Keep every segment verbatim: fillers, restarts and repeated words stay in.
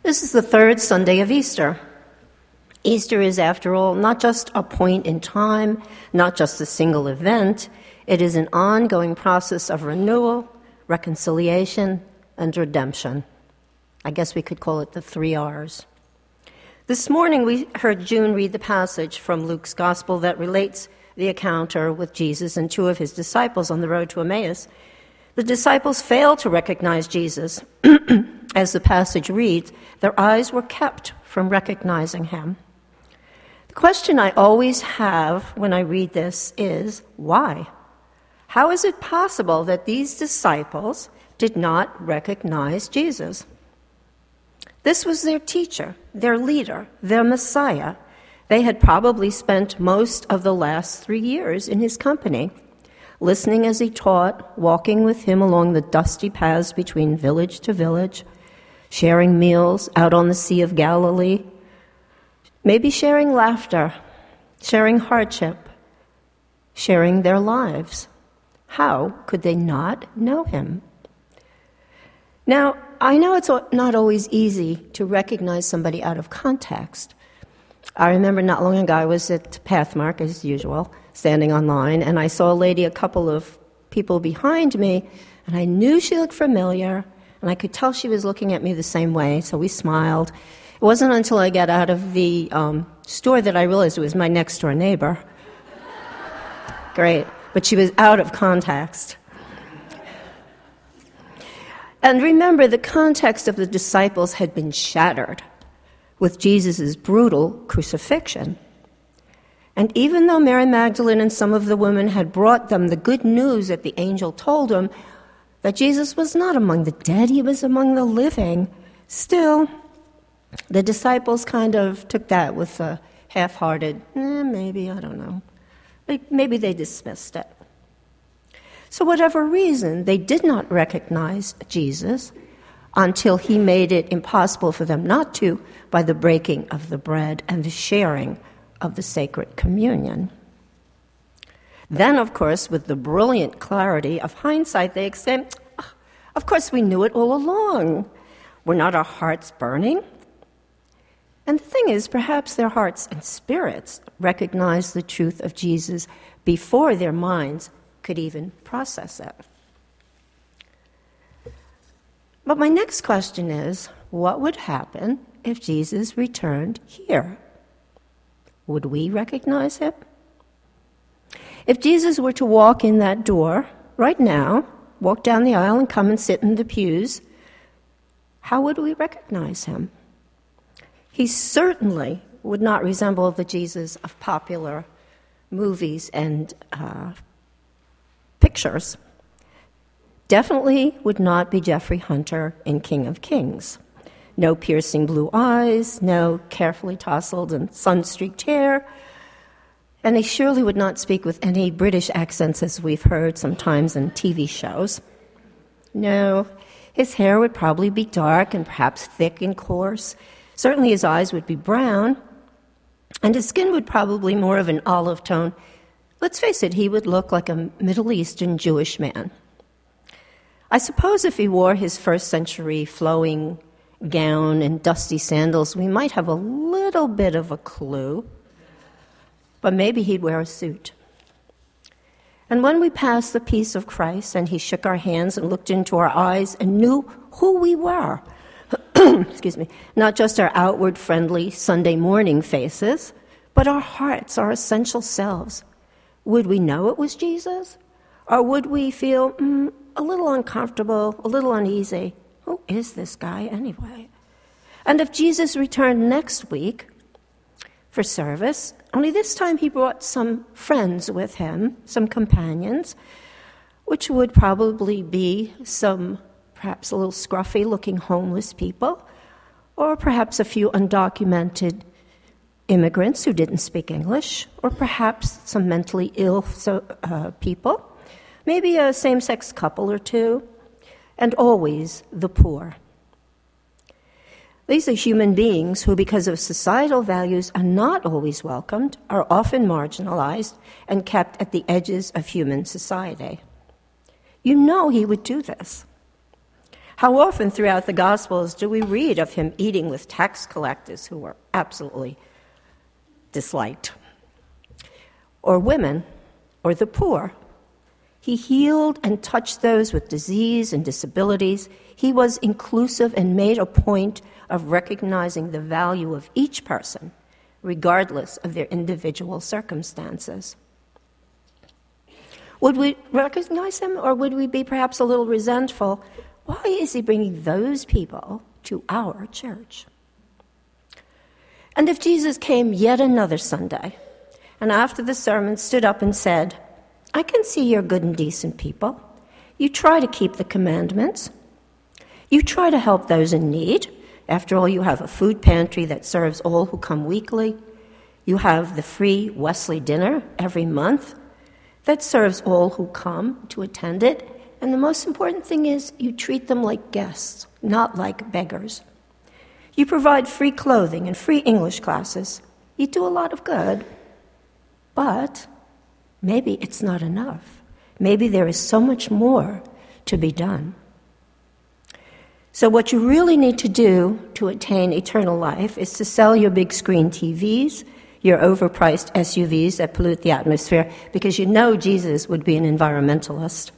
This is the third Sunday of Easter. Easter is, after all, not just a point in time, not just a single event. It is an ongoing process of renewal, reconciliation, and redemption. I guess we could call it the three R's. This morning we heard June read the passage from Luke's Gospel that relates the encounter with Jesus and two of his disciples on the road to Emmaus. The disciples failed to recognize Jesus. As the passage reads, their eyes were kept from recognizing him. The question I always have when I read this is, why? How is it possible that these disciples did not recognize Jesus? This was their teacher, their leader, their Messiah. They had probably spent most of the last three years in his company, listening as he taught, walking with him along the dusty paths between village to village, sharing meals out on the Sea of Galilee, maybe sharing laughter, sharing hardship, sharing their lives. How could they not know him? Now, I know it's not always easy to recognize somebody out of context. I remember not long ago I was at Pathmark, as usual, standing on line, and I saw a lady a couple of people behind me, and I knew she looked familiar, and I could tell she was looking at me the same way, so we smiled. It wasn't until I got out of the um, store that I realized it was my next-door neighbor. Great, but she was out of context. And remember, the context of the disciples had been shattered with Jesus' brutal crucifixion. And even though Mary Magdalene and some of the women had brought them the good news that the angel told them, that Jesus was not among the dead, he was among the living, still, the disciples kind of took that with a half-hearted, eh, maybe, I don't know. Maybe they dismissed it. So whatever reason, they did not recognize Jesus until he made it impossible for them not to by the breaking of the bread and the sharing of the sacred communion. Then, of course, with the brilliant clarity of hindsight, they exclaim, oh, of course we knew it all along. Were not our hearts burning? And the thing is, perhaps their hearts and spirits recognized the truth of Jesus before their minds could even process it. But my next question is, what would happen if Jesus returned here? Would we recognize him? If Jesus were to walk in that door right now, walk down the aisle and come and sit in the pews, how would we recognize him? He certainly would not resemble the Jesus of popular movies and uh, pictures. Definitely would not be Jeffrey Hunter in King of Kings. No piercing blue eyes, no carefully tousled and sun-streaked hair, and he surely would not speak with any British accents as we've heard sometimes in T V shows. No, his hair would probably be dark and perhaps thick and coarse. Certainly his eyes would be brown, and his skin would probably be more of an olive tone. Let's face it, he would look like a Middle Eastern Jewish man. I suppose if he wore his first century flowing gown and dusty sandals, we might have a little bit of a clue. But maybe he'd wear a suit. And when we passed the peace of Christ and he shook our hands and looked into our eyes and knew who we were, excuse me, not just our outward friendly Sunday morning faces, but our hearts, our essential selves, would we know it was Jesus? Or would we feel mm, a little uncomfortable, a little uneasy? Who is this guy anyway? And if Jesus returned next week for service, only this time he brought some friends with him, some companions, which would probably be some perhaps a little scruffy-looking homeless people, or perhaps a few undocumented immigrants who didn't speak English, or perhaps some mentally ill so, uh, people, maybe a same-sex couple or two, and always the poor. These are human beings who, because of societal values, are not always welcomed, are often marginalized, and kept at the edges of human society. You know he would do this. How often throughout the Gospels do we read of him eating with tax collectors who were absolutely disliked, or women, or the poor? He healed and touched those with disease and disabilities. He was inclusive and made a point of recognizing the value of each person, regardless of their individual circumstances. Would we recognize him, or would we be perhaps a little resentful? Why is he bringing those people to our church? And if Jesus came yet another Sunday, and after the sermon stood up and said, I can see you're good and decent people. You try to keep the commandments. You try to help those in need. After all, you have a food pantry that serves all who come weekly. You have the free Wesley dinner every month that serves all who come to attend it. And the most important thing is you treat them like guests, not like beggars. You provide free clothing and free English classes. You do a lot of good, but maybe it's not enough. Maybe there is so much more to be done. So what you really need to do to attain eternal life is to sell your big screen T Vs, your overpriced S U Vs that pollute the atmosphere, because you know Jesus would be an environmentalist.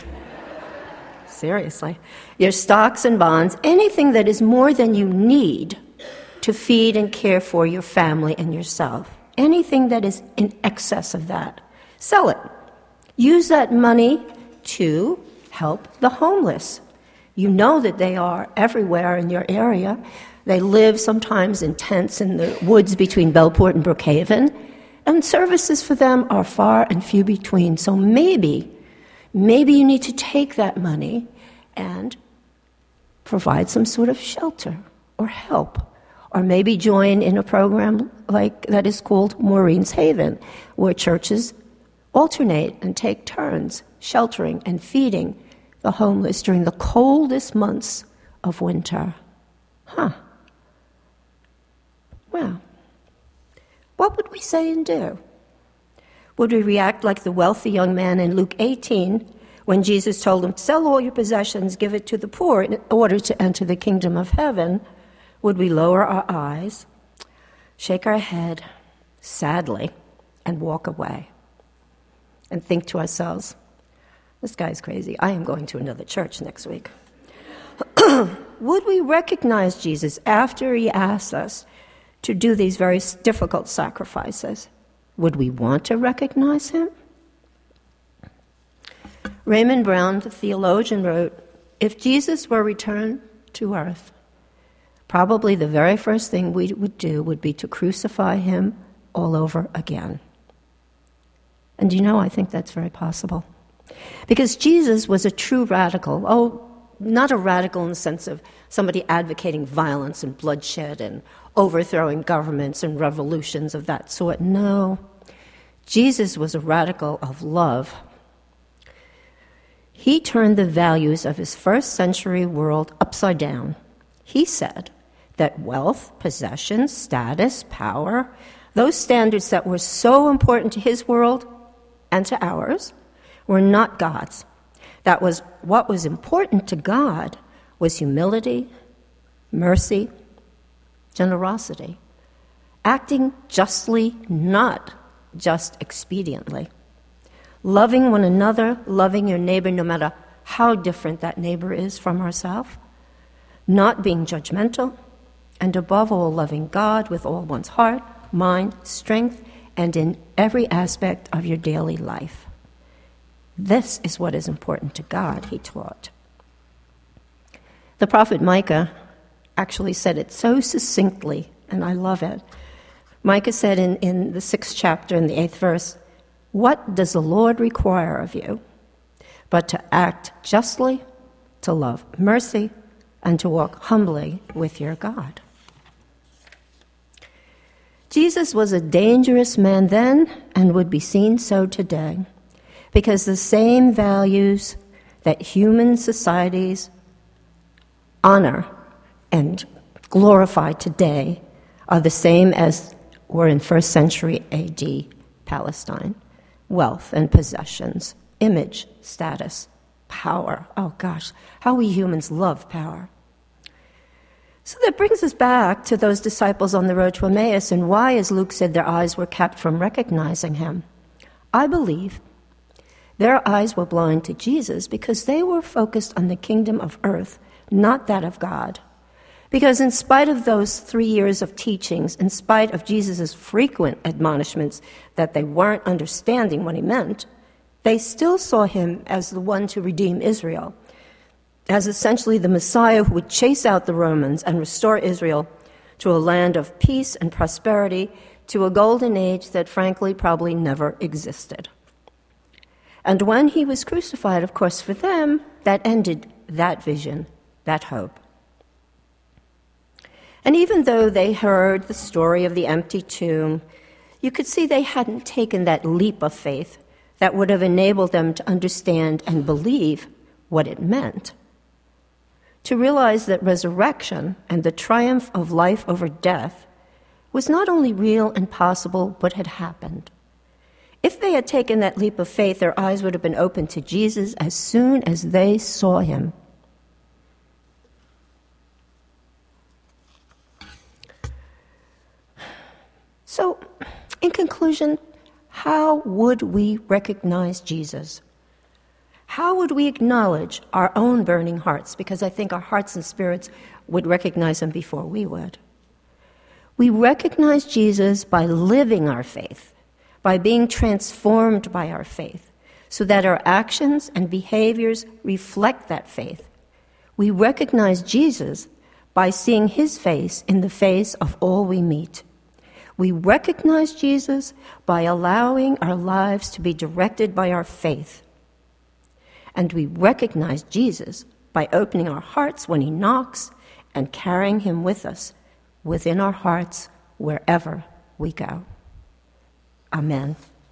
Seriously. Your stocks and bonds, anything that is more than you need to feed and care for your family and yourself. Anything that is in excess of that. Sell it. Use that money to help the homeless. You know that they are everywhere in your area. They live sometimes in tents in the woods between Bellport and Brookhaven, and services for them are far and few between. So maybe, maybe you need to take that money and provide some sort of shelter or help, or maybe join in a program like that is called Maureen's Haven, where churches alternate and take turns sheltering and feeding the homeless during the coldest months of winter. Huh. Well, what would we say and do? Would we react like the wealthy young man in Luke eighteen when Jesus told him, sell all your possessions, give it to the poor in order to enter the kingdom of heaven? Would we lower our eyes, shake our head sadly, and walk away and think to ourselves, this guy's crazy. I am going to another church next week. Would we recognize Jesus after he asked us to do these very difficult sacrifices? Would we want to recognize him? Raymond Brown, the theologian, wrote, if Jesus were returned to earth, probably the very first thing we would do would be to crucify him all over again. And you know, I think that's very possible. Because Jesus was a true radical. Oh, not a radical in the sense of somebody advocating violence and bloodshed and overthrowing governments and revolutions of that sort. No. Jesus was a radical of love. He turned the values of his first century world upside down. He said that wealth, possessions, status, power, those standards that were so important to his world and to ours, were not God's. That was what was important to God was humility, mercy, generosity, acting justly, not just expediently, loving one another, loving your neighbor no matter how different that neighbor is from ourselves, not being judgmental, and above all, loving God with all one's heart, mind, strength, and in every aspect of your daily life. This is what is important to God, he taught. The prophet Micah actually said it so succinctly, and I love it. Micah said in, in the sixth chapter, in the eighth verse, what does the Lord require of you but to act justly, to love mercy, and to walk humbly with your God? Jesus was a dangerous man then and would be seen so today, because the same values that human societies honor and glorify today are the same as were in first century A D Palestine. Wealth and possessions, image, status, Power. Oh gosh, how we humans love power. So that brings us back to those disciples on the road to Emmaus and why, as Luke said, their eyes were kept from recognizing him. I believe their eyes were blind to Jesus because they were focused on the kingdom of earth, not that of God. Because in spite of those three years of teachings, in spite of Jesus' frequent admonishments that they weren't understanding what he meant, they still saw him as the one to redeem Israel, as essentially the Messiah who would chase out the Romans and restore Israel to a land of peace and prosperity, to a golden age that frankly probably never existed. And when he was crucified, of course, for them, that ended that vision, that hope. And even though they heard the story of the empty tomb, you could see they hadn't taken that leap of faith that would have enabled them to understand and believe what it meant. To realize that resurrection and the triumph of life over death was not only real and possible, but had happened. If they had taken that leap of faith, their eyes would have been opened to Jesus as soon as they saw him. So, in conclusion, how would we recognize Jesus? How would we acknowledge our own burning hearts? Because I think our hearts and spirits would recognize him before we would. We recognize Jesus by living our faith, by being transformed by our faith, so that our actions and behaviors reflect that faith. We recognize Jesus by seeing his face in the face of all we meet. We recognize Jesus by allowing our lives to be directed by our faith. And we recognize Jesus by opening our hearts when he knocks and carrying him with us within our hearts wherever we go. Amen.